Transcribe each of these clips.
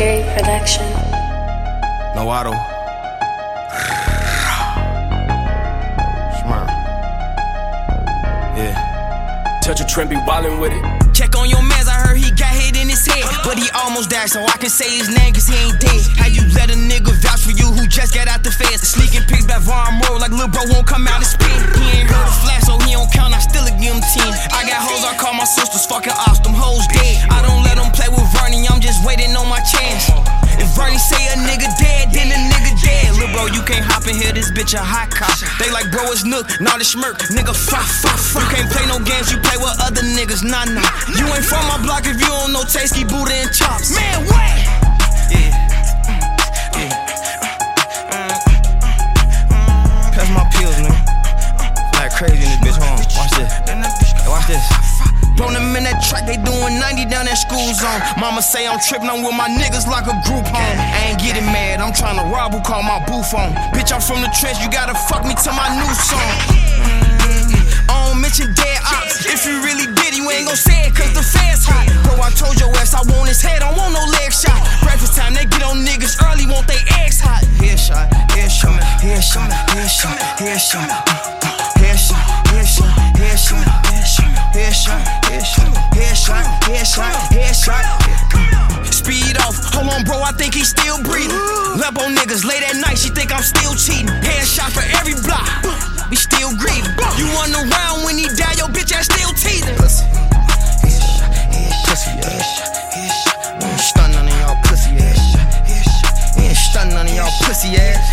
Cherry Production. No auto. Smart. Yeah. Touch a trend, be wildin' with it. Check on your mans, I heard he got hit in his head, but he almost died, so I can say his name cause he ain't dead. How you let a nigga vouch for you who just got out the feds? Sneaking pics back Von Moore like lil' bro won't come out and spin. He ain't heard a flash, so he don't count, I still give him 10. I got hoes, I call my sisters fucking ops, them hoes dead. I don't let them play with Vernie, I'm just waiting on my chance. If Vernie say a nigga dead, then a nigga dead. Lil' bro, you can't hop in here, this bitch a hot cop. They like bro, it's Nook, not a smirk, nigga fuck. You can't play no games, you play with other niggas, nah. You ain't from my block if you don't know Tasty, Buddha, and Chops. Man, what? Yeah. Pass my pills, man. Like crazy in this bitch, hold on. Watch this. Hey, watch this. Thrown them in that track, they doing 90 down that school zone. Mama say I'm tripping, I'm with my niggas like a group home. I ain't getting mad, I'm trying to rob who call my boo phone. Bitch, I'm from the trench, you gotta fuck me to my new song. I don't mention dead ops. If you really did, you ain't gon' say it cause the fans hot. Bro, I told your ass I want his head, I want no leg shot. Breakfast time, they get on niggas early, want they eggs hot. Headshot, headshot, headshot, headshot, headshot, headshot, headshot, headshot, headshot, headshot, headshot, headshot. Speed off, hold on bro, I think he's still breathing. Lepo niggas late at night, she think I'm still cheating. Headshot for every block, we still grieving. You wasn't around when he died, your bitch ass still teasing. Pussy, pussy ass. You ain't stun none of y'all pussy ass. You ain't stun none of y'all pussy ass.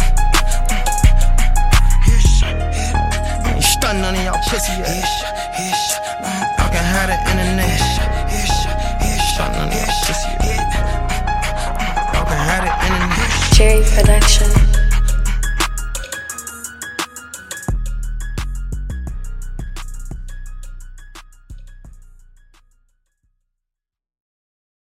You ain't stun none of y'all pussy ass. I can have the internet. Stun none of y'all pussy ass. I can have the internet. Cherry Production.